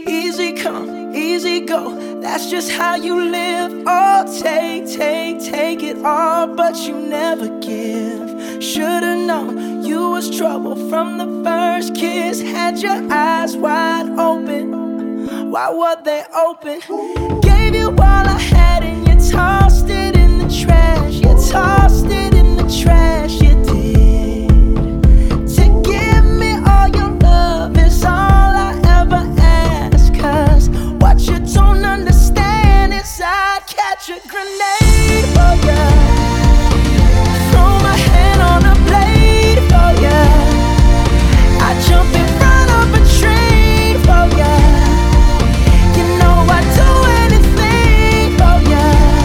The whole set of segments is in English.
Easy come, easy go, that's just how you live. Oh, take it all, but you never give. Should've known you was trouble from the first kiss. Had your eyes wide open, why were they open? Gave you all I had and you tossed it in the trash. You tossed it in the trash, you did. To give me all your love is all I ever ask. Cause what you don't understand is I'd catch a grenade for ya, throw my hand on a blade for ya, I'd jump in front of a train for ya. You know I'd do anything for ya.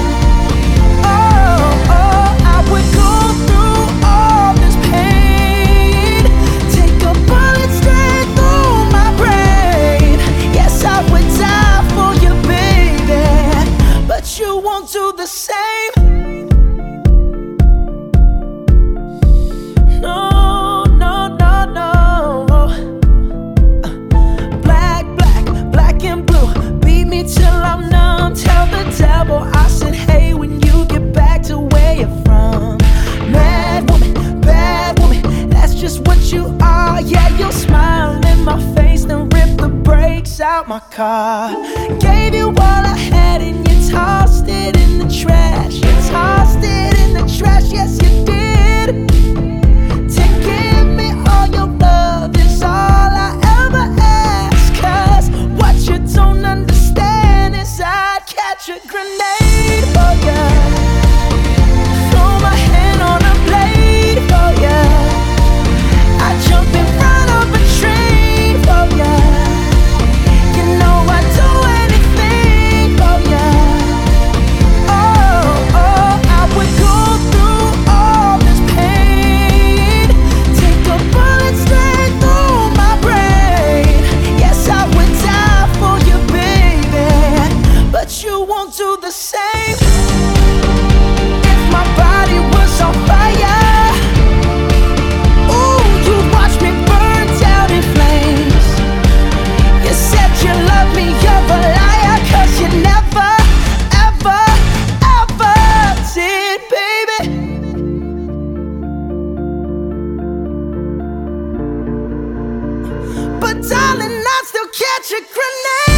Oh, I would go through all this pain, take a bullet straight through my brain. Yes, I would die for you, baby, but you won't do the same. No, no, no, no. Black and blue, beat me till I'm numb. Tell the devil I said hey when you get back to where you're from. Mad woman, bad woman, that's just what you are. Yeah, you'll smile in my face, then rip the brakes out my car. Gave you all I had and you tossed it in the trash. You tossed it in the trash, yes you did. To give me all your love is all I ever ask. Cause what you don't understand is I'd catch a grenade for ya, throw my hand on a blade for ya, I'd jump in front of a train for ya. You know I'd do anything for ya. Oh, I would go through all this pain, take a bullet straight through my brain. Yes, I would die for you, baby, but you won't do the same. If my body was on fire, ooh, you'd watch me burn down in flames. You said you love me, you're a liar, cause you never, ever, ever did, baby. But darling, I'd still catch a grenade.